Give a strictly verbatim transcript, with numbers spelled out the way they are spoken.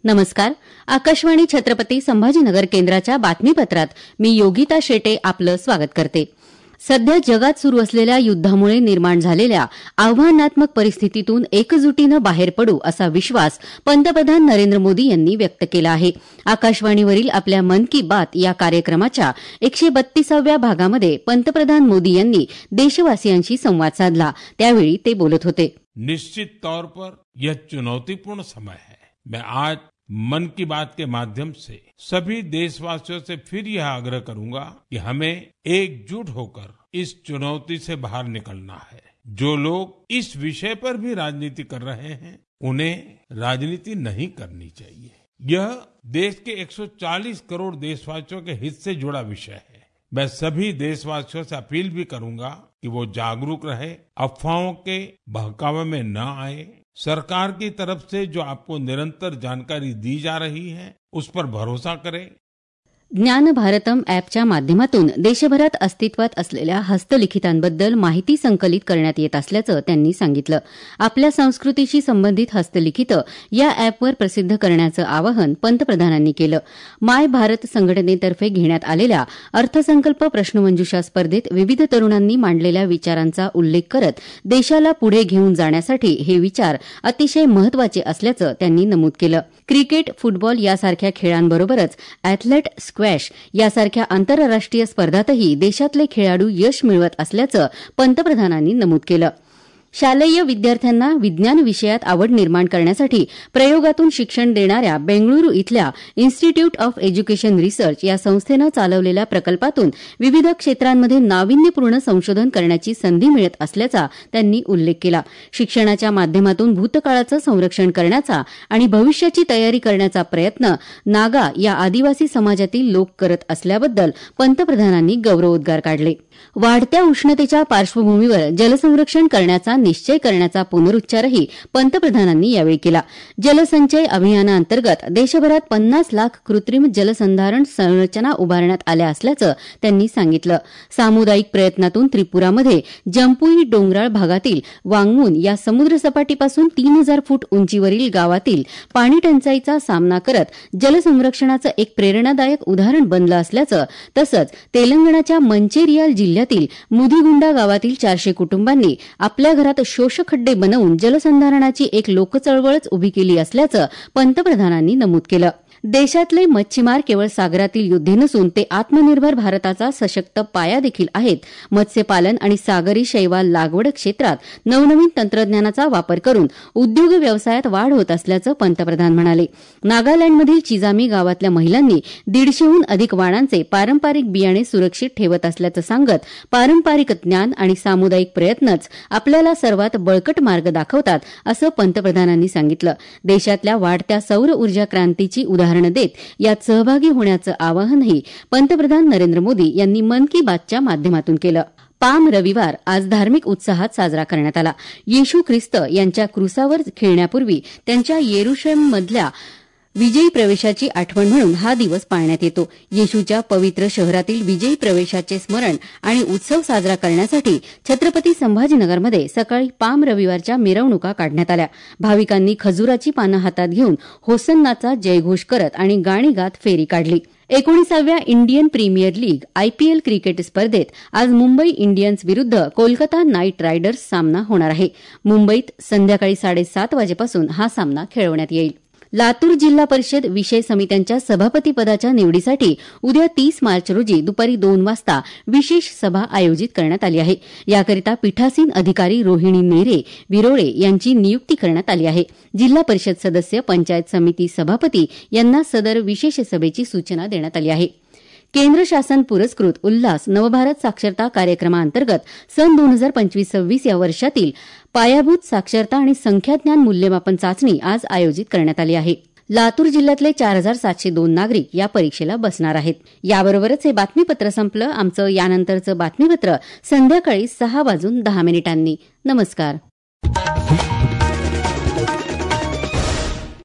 नमस्कार. आकाशवाणी छत्रपती संभाजीनगर केंद्राच्या बातमीपत्रात मी योगिता शेटे आपलं स्वागत करते. सध्या जगात सुरू असलेल्या युद्धामुळे निर्माण झालेल्या आव्हानात्मक परिस्थितीतून एकजुटीनं बाहेर पडू असा विश्वास पंतप्रधान नरेंद्र मोदी यांनी व्यक्त केला आहे. आकाशवाणीवरील आपल्या मन की बात या कार्यक्रमाच्या एकशे बत्तीसाव्या भागामध्ये पंतप्रधान मोदी यांनी देशवासियांशी संवाद साधला. त्यावेळी ते बोलत होते. निश्चित तौर पर यह चुनौतीपूर्ण समय है. मैं आज मन की बात के माध्यम से सभी देशवासियों से फिर यह आग्रह करूंगा कि हमें एकजुट होकर इस चुनौती से बाहर निकलना है. जो लोग इस विषय पर भी राजनीति कर रहे हैं उन्हें राजनीति नहीं करनी चाहिए. यह देश के एक सौ चालीस करोड़ देशवासियों के हित से जुड़ा विषय है. मैं सभी देशवासियों से अपील भी करूंगा कि वो जागरूक रहे, अफवाहों के बहकावे में न आए. सरकार की तरफ से जो आपको निरंतर जानकारी दी जा रही है उस पर भरोसा करें. ज्ञान भारतम ॲपच्या माध्यमातून देशभरात अस्तित्वात असलेल्या हस्तलिखितांबद्दल माहिती संकलित करण्यात येत असल्याचं त्यांनी सांगितलं. आपल्या संस्कृतीशी संबंधित हस्तलिखितं या ॲपवर प्रसिद्ध करण्याचं आवाहन पंतप्रधानांनी केलं. माय भारत संघटनेतर्फे घेण्यात आलेल्या अर्थसंकल्प प्रश्नमंजुषा स्पर्धेत विविध तरुणांनी मांडलेल्या विचारांचा उल्लेख करत देशाला पुढे घेऊन जाण्यासाठी हे विचार अतिशय महत्वाचे असल्याचं त्यांनी नमूद केलं. क्रिकेट, फुटबॉल यासारख्या खेळांबरोबरच अॅथलेट स्क्वॅश यासारख्या आंतरराष्ट्रीय स्पर्धातही देशातले खेळाडू यश मिळवत असल्याचं पंतप्रधानांनी नमूद केलं. शालेय विद्यार्थ्यांना विज्ञान विषयात आवड निर्माण करण्यासाठी प्रयोगातून शिक्षण देणाऱ्या बेंगळुरू इथल्या इन्स्टिट्यूट ऑफ एज्युकेशन रिसर्च या संस्थेनं चालवलेल्या प्रकल्पातून विविध क्षेत्रांमध्ये नाविन्यपूर्ण संशोधन करण्याची संधी मिळत असल्याचा त्यांनी उल्लेख केला. शिक्षणाच्या माध्यमातून भूतकाळाचं संरक्षण करण्याचा आणि भविष्याची तयारी करण्याचा प्रयत्न नागा या आदिवासी समाजातील लोक करत असल्याबद्दल पंतप्रधानांनी गौरवोद्गार काढले. वाढत्या उष्णतेच्या पार्श्वभूमीवर जलसंरक्षण करण्याचा निश्चय करण्याचा पुनरुच्चारही पंतप्रधानांनी यावेळी केला. जलसंचय अभियानाअंतर्गत देशभरात पन्नास लाख कृत्रिम जलसंधारण संरचना उभारण्यात आल्या असल्याचं त्यांनी सांगितलं. सामुदायिक प्रयत्नातून त्रिपुरामध्ये जम्पुई डोंगराळ भागातील वांगमून या समुद्रसपाटीपासून तीन हजार फूट उंचीवरील गावातील पाणी टंचाईचा सामना करत जलसंरक्षणाचं एक प्रेरणादायक उदाहरण बनलं असल्याचं, तसंच तेलंगणाच्या मंचेरियाल जिल्ह्यातील मुदिगुंडा गावातील चारशे कुटुंबांनी आपल्या घरात शोषखड्डे बनवून जलसंधारणाची एक लोकचळवळच उभी केली असल्याचं पंतप्रधानांनी नमूद केलं. देशातले मच्छीमार केवळ सागरातील योद्धे नसून ते आत्मनिर्भर भारताचा सशक्त पाया देखील आहेत. मत्स्यपालन आणि सागरी शैवाल लागवड क्षेत्रात नवनवीन तंत्रज्ञानाचा वापर करून उद्योग व्यवसायात वाढ होत असल्याचं पंतप्रधान म्हणाले. नागालँडमधील चिजामी गावातल्या महिलांनी दीडशेहून अधिक वाणांचे पारंपरिक बियाणे सुरक्षित ठेवत असल्याचं सांगत पारंपरिक ज्ञान आणि सामुदायिक प्रयत्नच आपल्याला सर्वात बळकट मार्ग दाखवतात असं पंतप्रधानांनी सांगितलं. देशातल्या वाढत्या सौर ऊर्जा क्रांतीची उदाहरण देत यात सहभागी होण्याचं आवाहनही पंतप्रधान नरेंद्र मोदी यांनी मन की बातच्या माध्यमातून केलं. पाम रविवार आज धार्मिक उत्साहात साजरा करण्यात आला. येशू ख्रिस्त यांच्या क्रुसावर खेळण्यापूर्वी त्यांच्या येरुशलेममधल्या विजयी प्रवेशाची आठवण म्हणून हा दिवस पाळण्यात येतो. येशूच्या पवित्र शहरातील विजयी प्रवेशाचे स्मरण आणि उत्सव साजरा करण्यासाठी छत्रपती संभाजीनगरमध्ये सकाळी पाम रविवारच्या मिरवणुका काढण्यात आल्या. भाविकांनी खजुराची पानं हातात घेऊन होसन्नाचा जयघोष करत आणि गाणी गात फेरी काढली. एकोणीसाव्या Indian premier league IPL cricket स्पर्धेत आज मुंबई इंडियन्स विरुद्ध कोलकाता नाईट रायडर्स सामना होणार आहे. मुंबईत संध्याकाळी साडेसात वाजेपासून हा सामना खेळवण्यात येईल. लातूर जिल्हा परिषद विषय समित्यांच्या सभापतीपदाच्या निवडीसाठी उद्या तीस मार्च रोजी दुपारी दोन वाजता विशेष सभा आयोजित करण्यात आली आहे. याकरिता पीठासीन अधिकारी रोहिणी नेरे विरोळे यांची नियुक्ती करण्यात आली आहे. जिल्हा परिषद सदस्य, पंचायत समिती सभापती यांना सदर विशेष सभेची सूचना देण्यात आली आहे. केंद्र शासन पुरस्कृत उल्हास नवभारत साक्षरता कार्यक्रमाअंतर्गत सन दोन हजार पंचवीस सव्वीस या वर्षातील पायाभूत साक्षरता आणि संख्याज्ञान मूल्यमापन चाचणी आज आयोजित करण्यात आली आहे. लातूर जिल्ह्यातले चार हजार सातशे दोन नागरिक या परीक्षेला बसणार आहेत. याबरोबरच हे बातमीपत्र संपलं. आमचं यानंतरचं बातमीपत्र संध्याकाळी सहा वाजून दहा मिनिटांनी. नमस्कार.